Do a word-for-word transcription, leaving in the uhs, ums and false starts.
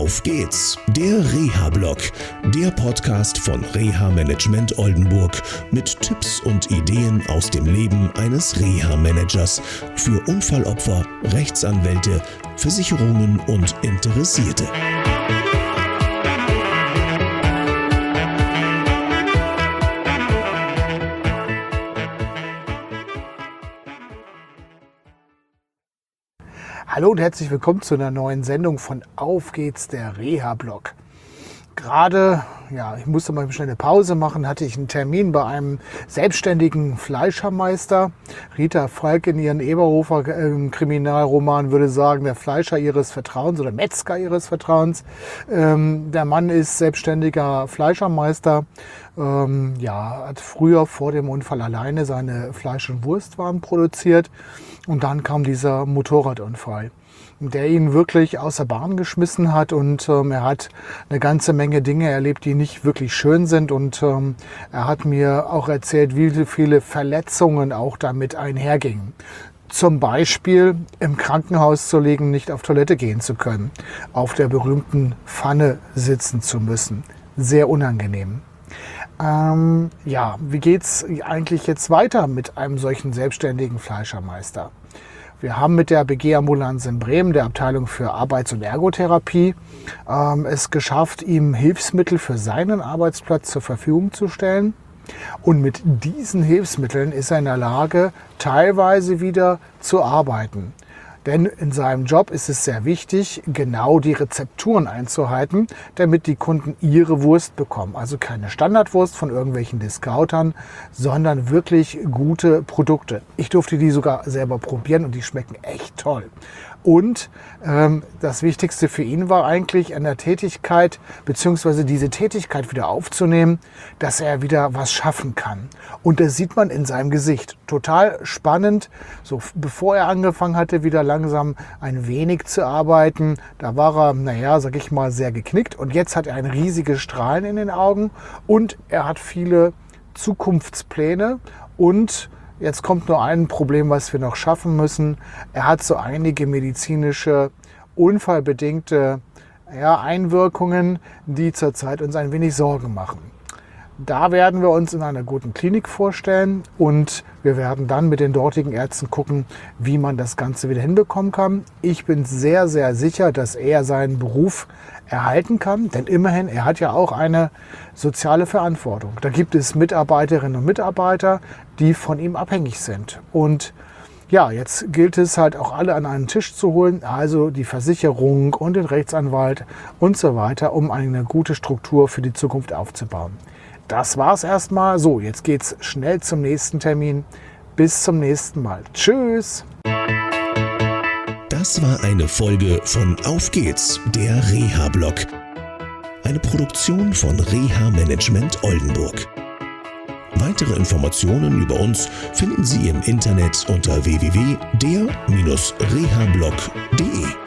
Auf geht's, der Reha-Blog, der Podcast von Reha Management Oldenburg mit Tipps und Ideen aus dem Leben eines Reha-Managers für Unfallopfer, Rechtsanwälte, Versicherungen und Interessierte. Hallo und herzlich willkommen zu einer neuen Sendung von Auf geht's, der Reha-Blog. Gerade, ja, ich musste mal schnell eine Pause machen, hatte ich einen Termin bei einem selbstständigen Fleischermeister. Rita Falk in ihren Eberhofer äh, Kriminalroman würde sagen, der Fleischer ihres Vertrauens oder Metzger ihres Vertrauens. Ähm, der Mann ist selbstständiger Fleischermeister. Ähm, ja, hat früher vor dem Unfall alleine seine Fleisch- und Wurstwaren produziert. Und dann kam dieser Motorradunfall, der ihn wirklich außer Bahn geschmissen hat, und ähm, er hat eine ganze Menge Dinge erlebt, die nicht wirklich schön sind, und ähm, er hat mir auch erzählt, wie viele Verletzungen auch damit einhergingen. Zum Beispiel im Krankenhaus zu liegen, nicht auf Toilette gehen zu können, auf der berühmten Pfanne sitzen zu müssen. Sehr unangenehm. Ähm, ja, wie geht's eigentlich jetzt weiter mit einem solchen selbstständigen Fleischermeister? Wir haben mit der B G-Ambulanz in Bremen, der Abteilung für Arbeits- und Ergotherapie, ähm, es geschafft, ihm Hilfsmittel für seinen Arbeitsplatz zur Verfügung zu stellen. Und mit diesen Hilfsmitteln ist er in der Lage, teilweise wieder zu arbeiten. Denn in seinem Job ist es sehr wichtig, genau die Rezepturen einzuhalten, damit die Kunden ihre Wurst bekommen. Also keine Standardwurst von irgendwelchen Discountern, sondern wirklich gute Produkte. Ich durfte die sogar selber probieren und die schmecken echt toll. Und ähm, das Wichtigste für ihn war eigentlich an der Tätigkeit, beziehungsweise diese Tätigkeit wieder aufzunehmen, dass er wieder was schaffen kann. Und das sieht man in seinem Gesicht. Total spannend. So, bevor er angefangen hatte, wieder langsam ein wenig zu arbeiten, da war er, naja, sag ich mal, sehr geknickt. Und jetzt hat er ein riesiges Strahlen in den Augen und er hat viele Zukunftspläne. Und jetzt kommt nur ein Problem, was wir noch schaffen müssen. Er hat so einige medizinische, unfallbedingte ja, Einwirkungen, die zurzeit uns ein wenig Sorgen machen. Da werden wir uns in einer guten Klinik vorstellen und wir werden dann mit den dortigen Ärzten gucken, wie man das Ganze wieder hinbekommen kann. Ich bin sehr, sehr sicher, dass er seinen Beruf erhalten kann, denn immerhin, er hat ja auch eine soziale Verantwortung. Da gibt es Mitarbeiterinnen und Mitarbeiter, die von ihm abhängig sind. Und ja, jetzt gilt es halt auch alle an einen Tisch zu holen, also die Versicherung und den Rechtsanwalt und so weiter, um eine gute Struktur für die Zukunft aufzubauen. Das war's erstmal. So, jetzt geht's schnell zum nächsten Termin. Bis zum nächsten Mal. Tschüss! Das war eine Folge von Auf geht's, der Reha-Blog. Eine Produktion von Reha Management Oldenburg. Weitere Informationen über uns finden Sie im Internet unter w w w punkt der Bindestrich reha blog punkt de.